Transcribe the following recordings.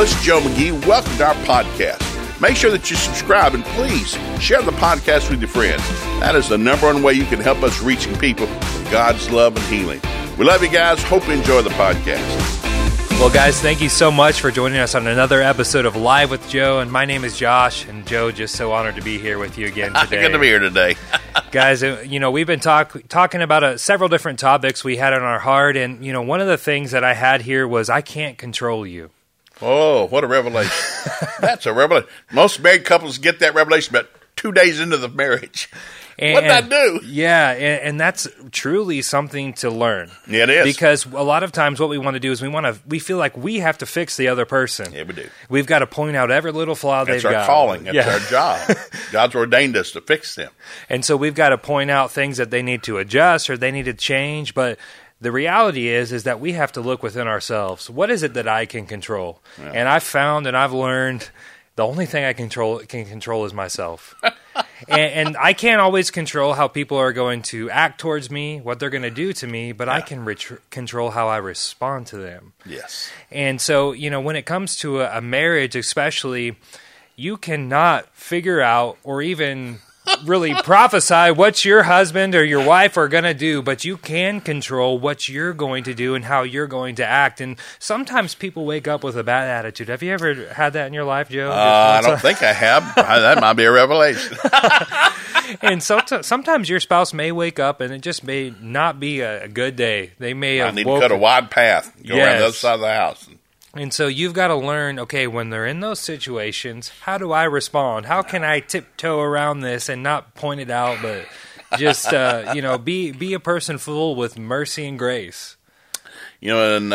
it's Joe McGee. Welcome to our podcast. Make sure that you subscribe and please share the podcast with your friends. That is the number one way you can help us reaching people with God's love and healing. We love you guys. Hope you enjoy the podcast. Well, guys, thank you so much for joining us on another episode of Live with Joe. And my name is Josh. And Joe, just so honored to be here with you again today. Good to be here today. Guys, we've been talking about several different topics we had on our heart. And, one of the things that I had here was I can't control you. Oh, what a revelation. That's a revelation. Most married couples get that revelation about 2 days into the marriage. What did I do? Yeah, and that's truly something to learn. Yeah, it is. Because a lot of times what we want to do is we feel like we have to fix the other person. Yeah, we do. We've got to point out every little flaw they've got. That's our calling. That's our job. God's ordained us to fix them. And so we've got to point out things that they need to adjust or they need to change, but the reality is that we have to look within ourselves. What is it that I can control? Yeah. And I've found and I've learned the only thing I can control is myself. and I can't always control how people are going to act towards me, what they're going to do to me, but I can control how I respond to them. Yes. And so, when it comes to a marriage especially, you cannot figure out or even really prophesy what your husband or your wife are going to do, but you can control what you're going to do and how you're going to act. And sometimes people wake up with a bad attitude. Have you ever had that in your life, Joe? I don't think I have. That might be a revelation. And so sometimes your spouse may wake up and it just may not be a good day. They may have to cut a wide path, go around the other side of the house. And so you've got to learn, okay, when they're in those situations, how do I respond? How can I tiptoe around this and not point it out, but just, be a person full with mercy and grace? In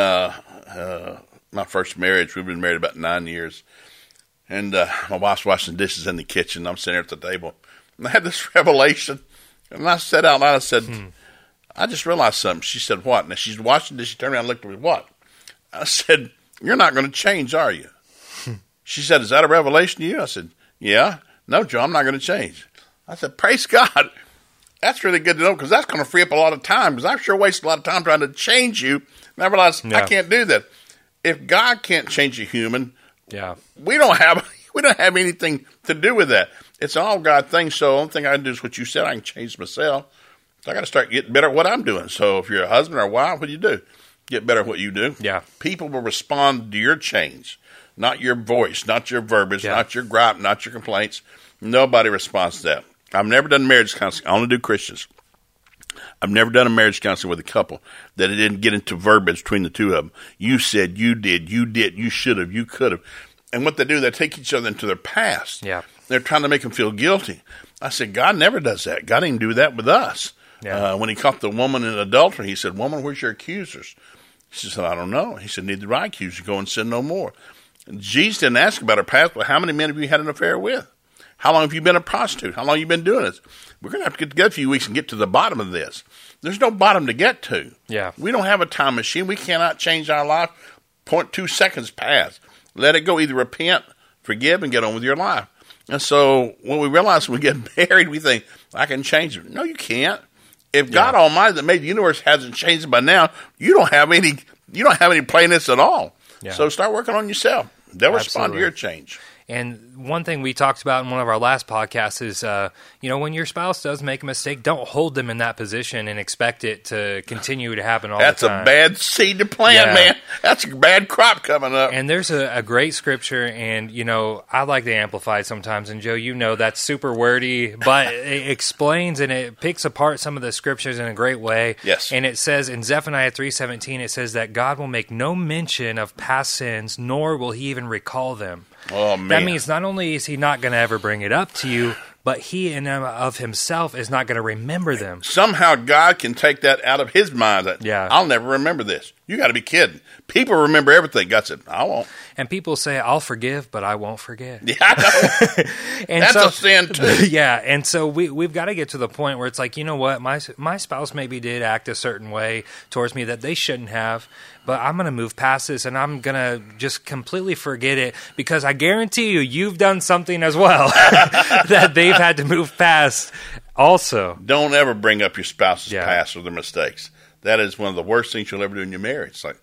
my first marriage, we've been married about 9 years, and my wife's washing dishes in the kitchen. I'm sitting there at the table, and I had this revelation, and I said out loud, I said, I just realized something. She said, what? And she's washing dishes. She turned around and looked at me, what? I said, you're not going to change, are you? She said, is that a revelation to you? I said, yeah. No, Joe, I'm not going to change. I said, praise God. That's really good to know because that's going to free up a lot of time because I've sure wasted a lot of time trying to change you. And I realized I can't do that. If God can't change a human, we don't have anything to do with that. It's an all God thing. So the only thing I can do is what you said. I can change myself. So I got to start getting better at what I'm doing. So if you're a husband or a wife, what do you do? Get better at what you do. Yeah. People will respond to your change, not your voice, not your verbiage, not your gripe, not your complaints. Nobody responds to that. I've never done marriage counseling. I only do Christians. I've never done a marriage counseling with a couple that it didn't get into verbiage between the two of them. You said, you did, you should have, you could have. And what they do, they take each other into their past. Yeah. They're trying to make them feel guilty. I said, God never does that. God didn't do that with us. Yeah. When he caught the woman in adultery, he said, woman, where's your accusers? She said, I don't know. He said, neither do I accuse you. Go and sin no more. And Jesus didn't ask about her past, but how many men have you had an affair with? How long have you been a prostitute? How long have you been doing this? We're going to have to get together a few weeks and get to the bottom of this. There's no bottom to get to. Yeah. We don't have a time machine. We cannot change our life 0.2 seconds past. Let it go. Either repent, forgive, and get on with your life. And so when we realize when we get married, we think, I can change it. No, you can't. If God Almighty that made the universe hasn't changed by now, you don't have any play in this at all. Yeah. So start working on yourself. They'll respond to your change. And one thing we talked about in one of our last podcasts is, when your spouse does make a mistake, don't hold them in that position and expect it to continue to happen all the time. That's a bad seed to plant, man. That's a bad crop coming up. And there's a great scripture, and, I like to amplify it sometimes. And, Joe, that's super wordy, but it explains and it picks apart some of the scriptures in a great way. Yes. And it says in Zephaniah 3:17, it says that God will make no mention of past sins, nor will he even recall them. Oh, man. That means not only is he not going to ever bring it up to you, but he in and of himself is not going to remember them. Somehow God can take that out of his mind. I'll never remember this. You got to be kidding. People remember everything. God said, I won't. And people say, I'll forgive, but I won't forget. Yeah, I know. And that's a sin, too. Yeah, and so we've got to get to the point where it's like, you know what, my spouse maybe did act a certain way towards me that they shouldn't have, but I'm going to move past this, and I'm going to just completely forget it, because I guarantee you've done something as well that they've had to move past also. Don't ever bring up your spouse's past or their mistakes. That is one of the worst things you'll ever do in your marriage. It's like,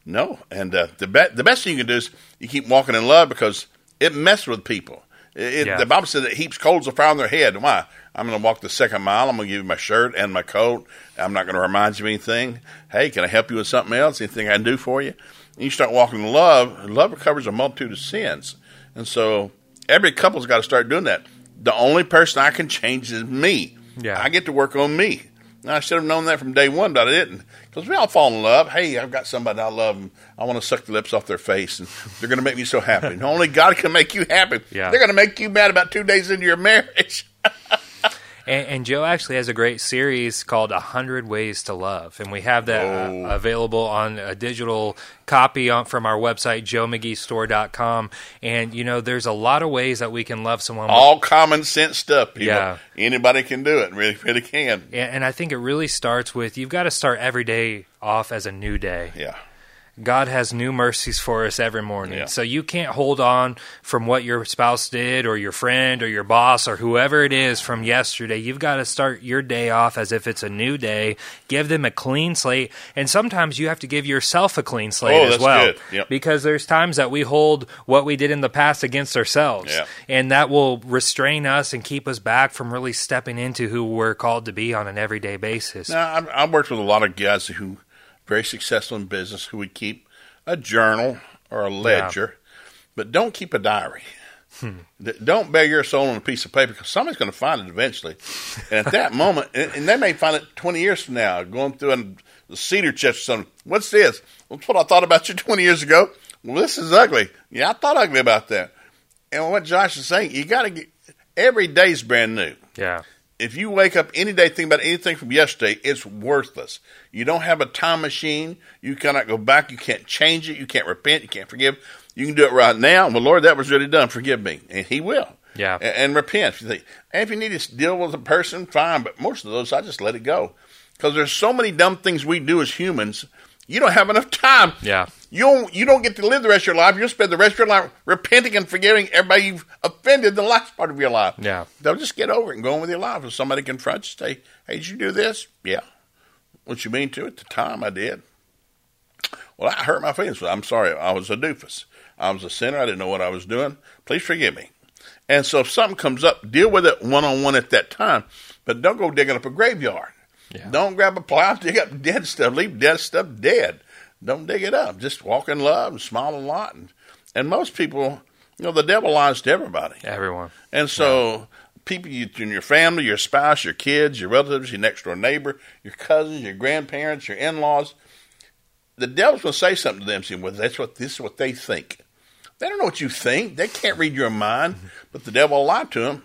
No. And the best thing you can do is you keep walking in love, because it messes with people. The Bible says it heaps coals of fire on their head. Why? I'm going to walk the second mile. I'm going to give you my shirt and my coat. I'm not going to remind you of anything. Hey, can I help you with something else? Anything I can do for you? And you start walking in love. Love covers a multitude of sins. And so every couple's got to start doing that. The only person I can change is me. Yeah. I get to work on me. Now, I should have known that from day one, but I didn't. Because we all fall in love. Hey, I've got somebody I love, and I want to suck the lips off their face, and they're going to make me so happy. And only God can make you happy. Yeah. They're going to make you mad about 2 days into your marriage. And Joe actually has a great series called 100 Ways to Love. And we have that available on a digital copy from our website, joemcgeestore.com. And, there's a lot of ways that we can love someone. All common sense stuff, people. Yeah. Anybody can do it. Really, really can. And I think it really starts with, you've got to start every day off as a new day. Yeah. God has new mercies for us every morning. Yeah. So you can't hold on from what your spouse did or your friend or your boss or whoever it is from yesterday. You've got to start your day off as if it's a new day. Give them a clean slate. And sometimes you have to give yourself a clean slate as well. Good. Yep. Because there's times that we hold what we did in the past against ourselves. Yeah. And that will restrain us and keep us back from really stepping into who we're called to be on an everyday basis. Now, I've worked with a lot of guys who very successful in business who would keep a journal or a ledger, but don't keep a diary. Don't bear your soul on a piece of paper, because somebody's going to find it eventually. And at that moment, and they may find it 20 years from now, going through the cedar chest or something. What's this? What's what I thought about you 20 years ago? Well, this is ugly. Yeah, I thought ugly about that. And what Josh is saying, you got to get, every day's brand new. Yeah. If you wake up any day thinking about anything from yesterday, it's worthless. You don't have a time machine. You cannot go back. You can't change it. You can't repent. You can't forgive. You can do it right now. Well, Lord, that was really done. Forgive me. And He will. Yeah. And repent. And if you need to deal with a person, fine. But most of those, I just let it go. Because there's so many dumb things we do as humans, you don't have enough time. Yeah. You don't get to live the rest of your life. You'll spend the rest of your life repenting and forgiving everybody you've offended the last part of your life. Yeah. They'll just get over it and go on with your life. If somebody confronts you, say, hey, did you do this? Yeah. What you mean to? At the time, I did. Well, I hurt my feelings. I'm sorry. I was a doofus. I was a sinner. I didn't know what I was doing. Please forgive me. And so if something comes up, deal with it one-on-one at that time. But don't go digging up a graveyard. Yeah. Don't grab a plow, dig up dead stuff. Leave dead stuff dead. Don't dig it up. Just walk in love and smile a lot. And most people, the devil lies to everybody. Everyone. And so people in your family, your spouse, your kids, your relatives, your next-door neighbor, your cousins, your grandparents, your in-laws, the devil's going to say something to them, saying, well, this is what they think. They don't know what you think. They can't read your mind, but the devil will lie to them.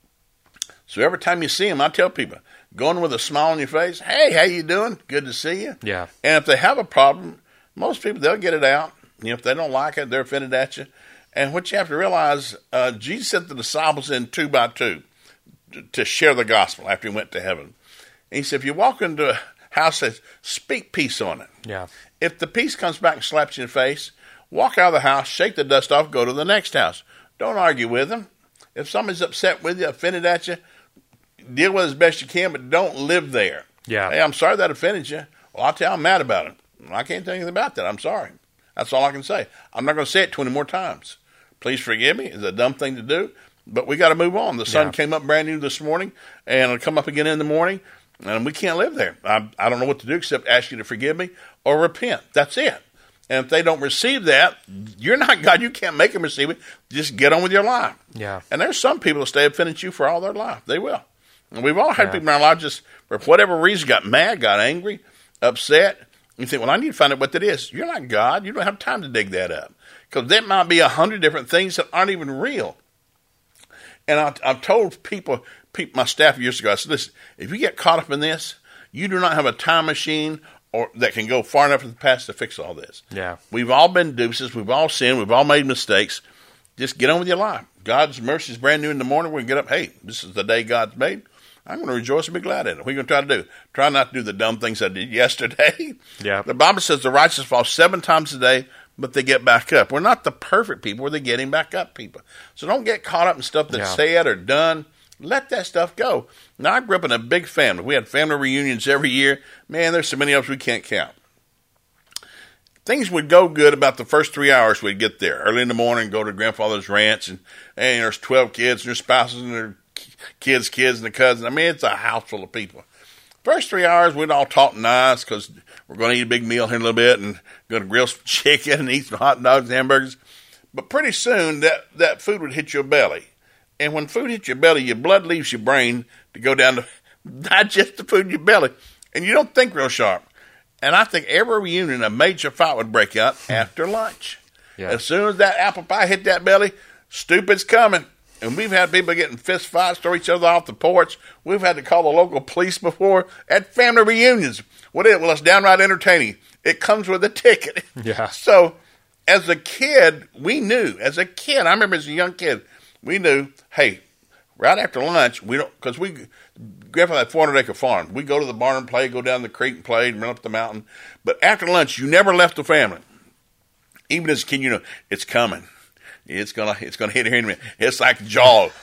So every time you see them, I tell people, go in with a smile on your face. Hey, how you doing? Good to see you. Yeah. And if they have a problem, most people, they'll get it out. If they don't like it, they're offended at you. And what you have to realize, Jesus sent the disciples in 2 by 2 to share the gospel after He went to heaven. And He said, if you walk into a house, says, speak peace on it. Yeah. If the peace comes back and slaps you in the face, walk out of the house, shake the dust off, go to the next house. Don't argue with them. If somebody's upset with you, offended at you, deal with it as best you can, but don't live there. Yeah. Hey, I'm sorry that offended you. Well, I'll tell you I'm mad about it. I can't tell you anything about that. I'm sorry. That's all I can say. I'm not going to say it 20 more times. Please forgive me. It's a dumb thing to do, but we got to move on. The sun came up brand new this morning, and it'll come up again in the morning, and we can't live there. I don't know what to do except ask you to forgive me or repent. That's it. And if they don't receive that, you're not God. You can't make them receive it. Just get on with your life. Yeah. And there's some people that stay offended at you for all their life. They will. And we've all had people in our life just for whatever reason got mad, got angry, upset. You think, well, I need to find out what that is. You're not God. You don't have time to dig that up. Because there might be 100 different things that aren't even real. And I've told people, my staff years ago, I said, listen, if you get caught up in this, you do not have a time machine or that can go far enough in the past to fix all this. Yeah. We've all been deuces. We've all sinned. We've all made mistakes. Just get on with your life. God's mercy is brand new in the morning. We can get up, hey, this is the day God's made. I'm going to rejoice and be glad in it. What are you going to try to do? Try not to do the dumb things I did yesterday. Yeah. The Bible says the righteous fall 7 times a day, but they get back up. We're not the perfect people. We're the getting back up people. So don't get caught up in stuff that's said or done. Let that stuff go. Now, I grew up in a big family. We had family reunions every year. Man, there's so many of us we can't count. things would go good about the first 3 hours we'd get there. Early in the morning, go to grandfather's ranch, and there's 12 kids, and their spouses, and their kids, and the cousins. I mean, it's a house full of people. First 3 hours, we'd all talk nice because we're going to eat a big meal here in a little bit and going to grill some chicken and eat some hot dogs and hamburgers. But pretty soon, that food would hit your belly. And when food hits your belly, your blood leaves your brain to go down to digest the food in your belly. And you don't think real sharp. And I think every reunion, a major fight would break out after lunch. Yeah. As soon as that apple pie hit that belly, stupid's coming. And we've had people getting fist fights, throw each other off the porch. We've had to call the local police before at family reunions. Well, it's downright entertaining. It comes with a ticket. Yeah. So, as a kid, we knew. As a kid, I remember as a young kid, we knew, hey, right after lunch, because Grandpa had 400-acre farm. We go to the barn and play, go down the creek and play, and run up the mountain. But after lunch, you never left the family. Even as a kid, you know, it's coming. It's gonna hit here in a minute. It's like Jaws.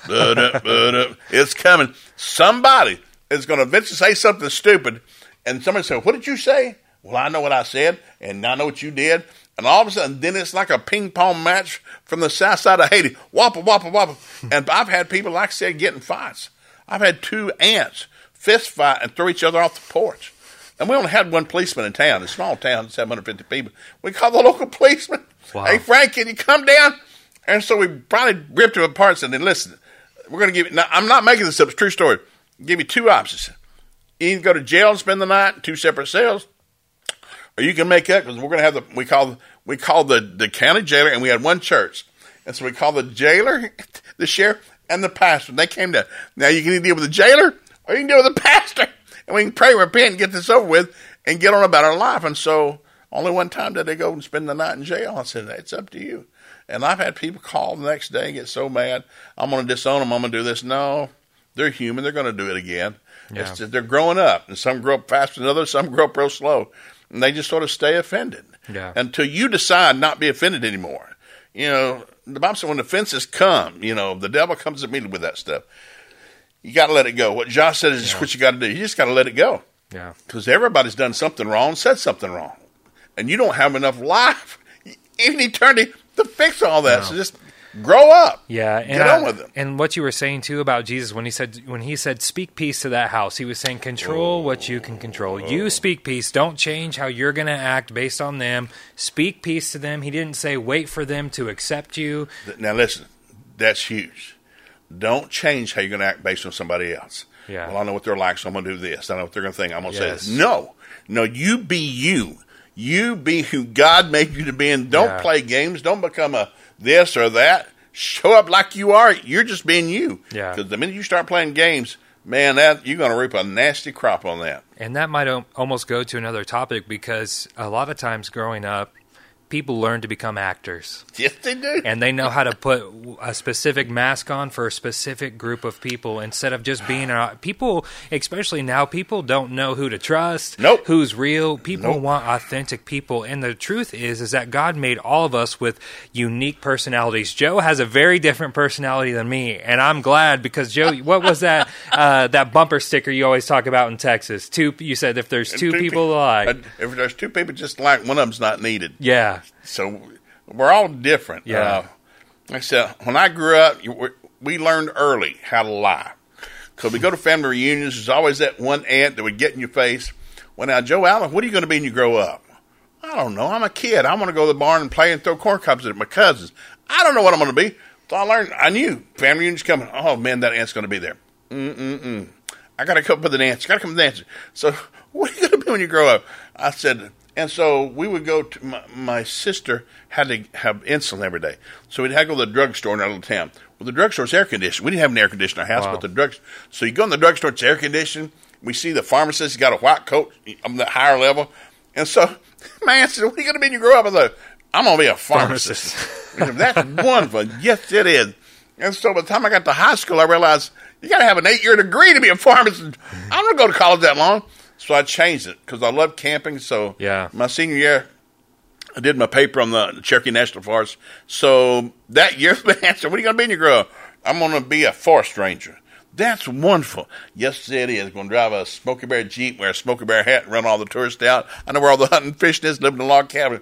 It's coming. Somebody is gonna eventually say something stupid, and somebody say, "What did you say?" Well, I know what I said, and I know what you did, and all of a sudden, then it's like a ping pong match from the south side of Haiti. Whopper, whopper, whopper. And I've had people, like I said, getting fights. I've had 2 aunts fist fight and throw each other off the porch. And we only had one policeman in town. A small town, 750 people. We called the local policeman. Wow. Hey, Frank, can you come down? And so we probably ripped him apart and said, then listen, we're going to give you, now I'm not making this up, it's a true story. I'll give you 2 options. You can go to jail and spend the night in 2 separate cells, or you can make up, because we're going to have we called the county jailer, and we had one church. And so we called the jailer, the sheriff, and the pastor. And they came down. Now you can either deal with the jailer, or you can deal with the pastor. And we can pray, repent, and get this over with, and get on about our life. And so only one time did they go and spend the night in jail. I said, it's up to you. And I've had people call the next day and get so mad, I'm going to disown them, I'm going to do this. No, they're human. They're going to do it again. Yeah. It's just, they're growing up. And some grow up faster than others, some grow up real slow. And they just sort of stay offended. Yeah. Until you decide not to be offended anymore. You know, the Bible said when offenses come, you know, the devil comes immediately with that stuff. You got to let it go. What Josh said is just what you got to do. You just got to let it go. Yeah. Because everybody's done something wrong, said something wrong. And you don't have enough life in eternity to fix all that. No. So just grow up. Yeah, and get on with it. And what you were saying too about Jesus when he said speak peace to that house, he was saying control what you can control. You speak peace. Don't change how you're going to act based on them. Speak peace to them. He didn't say wait for them to accept you. Now listen, that's huge. Don't change how you're going to act based on somebody else. Yeah. Well, I know what they're like, so I'm going to do this. I know what they're going to think. I'm going to say this. No, you be you. You be who God made you to be, and don't play games. Don't become a this or that. Show up like you are. You're just being you. Yeah. Because the minute you start playing games, man, that you're going to reap a nasty crop on that. And that might almost go to another topic, because a lot of times growing up, people learn to become actors. Yes, they do. And they know how to put a specific mask on for a specific group of people instead of just being people, especially now, people don't know who to trust, who's real. People want authentic people. And the truth is that God made all of us with unique personalities. Joe has a very different personality than me, and I'm glad, because Joe, what was that that bumper sticker you always talk about in Texas? You said if there's two people alike. If there's 2 people just like, one of them's not needed. Yeah. So we're all different. Yeah. Like I said, when I grew up, we learned early how to lie. Because we go to family reunions, there's always that one aunt that would get in your face. Well, now, Joe Allen, what are you going to be when you grow up? I don't know. I'm a kid. I want to go to the barn and play and throw corn cobs at my cousins. I don't know what I'm going to be. So I knew family reunions coming. Oh, man, that aunt's going to be there. I got to come up with an answer. So what are you going to be when you grow up? I said... And so we would go to, my sister had to have insulin every day. So we'd have to go to the drugstore in our little town. Well, the drugstore's air conditioned. We didn't have an air conditioner in our house, but the drugstore. So you go in the drugstore, it's air conditioned. We see the pharmacist, he's got a white coat on the higher level. And so my aunt said, what are you going to be when you grow up? I thought, I'm going to be a pharmacist. That's wonderful. Yes, it is. And so by the time I got to high school, I realized you got to have an 8-year degree to be a pharmacist. I don't go to college that long. So I changed it because I love camping. So my senior year, I did my paper on the Cherokee National Forest. So that year, the answer, what are you going to be when you grow up? I'm going to be a forest ranger. That's wonderful. Yes, it is. I'm going to drive a Smokey Bear Jeep, wear a Smokey Bear hat, and run all the tourists out. I know where all the hunting and fishing is, live in a log cabin.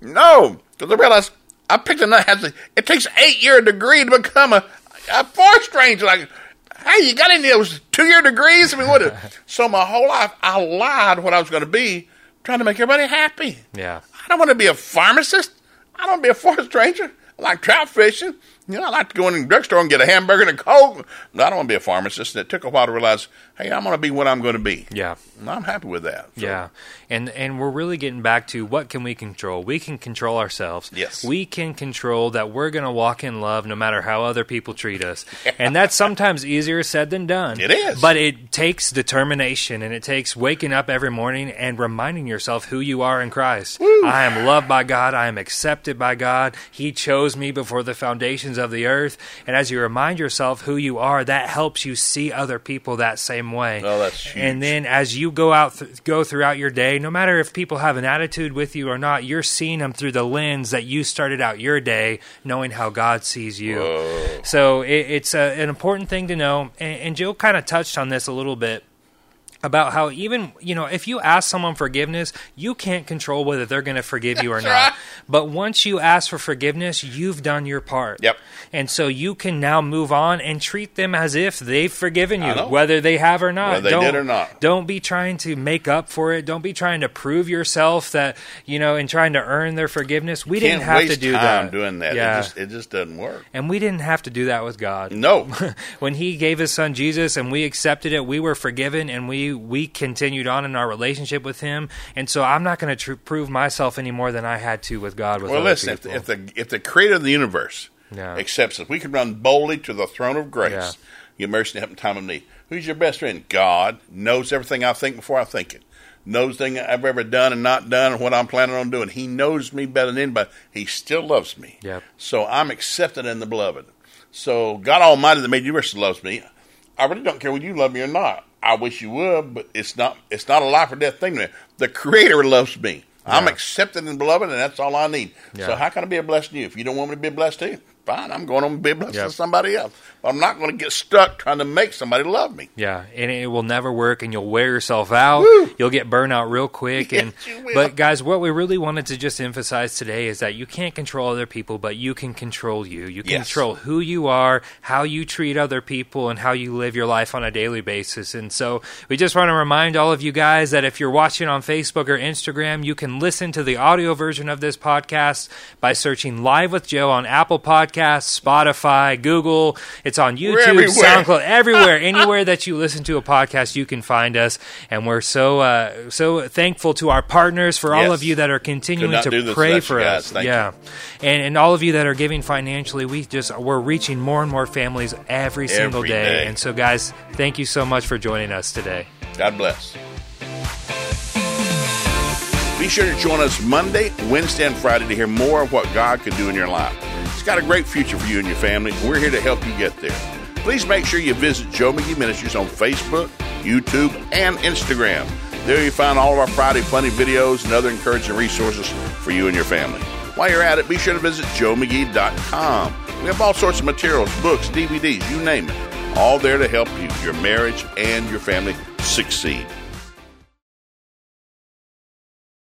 No, because I realized I picked another. It takes 8-year degree to become a forest ranger. Like, hey, you got any of those 2-year degrees? I mean, what? So my whole life, I lied what I was going to be, trying to make everybody happy. Yeah. I don't want to be a pharmacist. I don't want to be a forest ranger. I like trout fishing. You know, I like to go in the drugstore and get a hamburger and a Coke. No, I don't want to be a pharmacist. And it took a while to realize, hey, I'm going to be what I'm going to be. Yeah. And I'm happy with that. So. Yeah. And we're really getting back to what can we control? We can control ourselves. Yes. We can control that we're going to walk in love no matter how other people treat us. And that's sometimes easier said than done. It is. But it takes determination, and it takes waking up every morning and reminding yourself who you are in Christ. Woo. I am loved by God. I am accepted by God. He chose me before the foundations of the earth. And as you remind yourself who you are, that helps you see other people that same way. Oh, that's huge. And then as you go throughout your day, no matter if people have an attitude with you or not, you're seeing them through the lens that you started out your day, knowing how God sees you. Whoa. So it's an important thing to know. And Jill kind of touched on this a little bit, about how even, if you ask someone forgiveness, you can't control whether they're going to forgive you or not. But once you ask for forgiveness, you've done your part. Yep. And so you can now move on and treat them as if they've forgiven you, I know. whether they have or not. Whether they did or not. Don't be trying to make up for it. Don't be trying to prove yourself that, and trying to earn their forgiveness. We didn't have to do that. Can't waste time doing that. Yeah. It just doesn't work. And we didn't have to do that with God. No. When He gave His Son Jesus and we accepted it, we were forgiven, and we continued on in our relationship with Him. And so I'm not going to prove myself any more than I had to with God. Well, listen, if the Creator of the universe accepts us, we can run boldly to the throne of grace, get mercy and help in time of need. Who's your best friend? God knows everything I think before I think it. Knows things I've ever done and not done and what I'm planning on doing. He knows me better than anybody. He still loves me. Yep. So I'm accepted in the beloved. So God Almighty that made the universe loves me. I really don't care whether you love me or not. I wish you would, but it's not a life or death thing to me. The Creator loves me. Yeah. I'm accepted in the beloved, and that's all I need. Yeah. So how can I be a blessing to you? If you don't want me to be a blessing to you, fine, I'm going to be a blessing to somebody else. But I'm not going to get stuck trying to make somebody love me. Yeah, and it will never work, and you'll wear yourself out. Woo. You'll get burned out real quick. Yes, you will. But guys, what we really wanted to just emphasize today is that you can't control other people, but you can control you. You can control who you are, how you treat other people, and how you live your life on a daily basis. And so we just want to remind all of you guys that if you're watching on Facebook or Instagram, you can listen to the audio version of this podcast by searching Live with Joe on Apple Podcasts, Spotify, Google. It's on YouTube, SoundCloud, everywhere. Anywhere that you listen to a podcast, you can find us. And we're so thankful to our partners, for all of you that are continuing to pray for us. Thank you. And all of you that are giving financially. We're reaching more and more families every single day. And so, guys, thank you so much for joining us today. God bless. Be sure to join us Monday, Wednesday, and Friday to hear more of what God can do in your life. It's got a great future for you and your family, and we're here to help you get there. Please make sure you visit Joe McGee Ministries on Facebook, YouTube, and Instagram. There you find all of our Friday Funny videos and other encouraging resources for you and your family. While you're at it, be sure to visit joemcgee.com. We have all sorts of materials, books, DVDs, you name it, all there to help you, your marriage, and your family succeed.